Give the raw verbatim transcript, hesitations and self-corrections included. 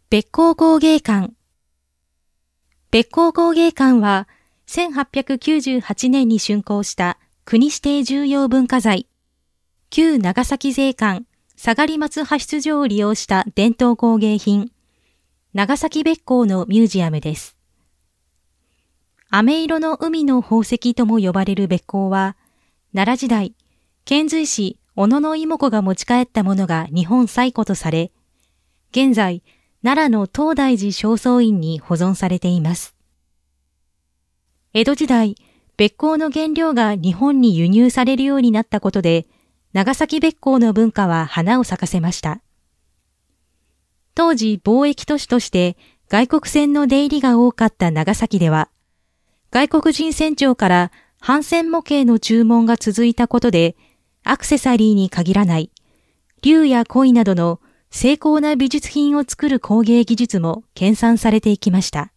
べっ甲工芸館。べっ甲工芸館は、せんはっぴゃくきゅうじゅうはちねんに竣工した国指定重要文化財、旧長崎税関下がり松派出所を利用した伝統工芸品、長崎べっ甲のミュージアムです。飴色の海の宝石とも呼ばれるべっ甲は、奈良時代、遣隋使小野妹子が持ち帰ったものが日本最古とされ、現在、奈良の東大寺正倉院に保存されています。江戸時代、べっ甲の原料が日本に輸入されるようになったことで、長崎べっ甲の文化は花を咲かせました。当時貿易都市として外国船の出入りが多かった長崎では、外国人船長から帆船模型の注文が続いたことで、アクセサリーに限らない、竜や鯉などの精巧な美術品を作る工芸技術も研鑽されていきました。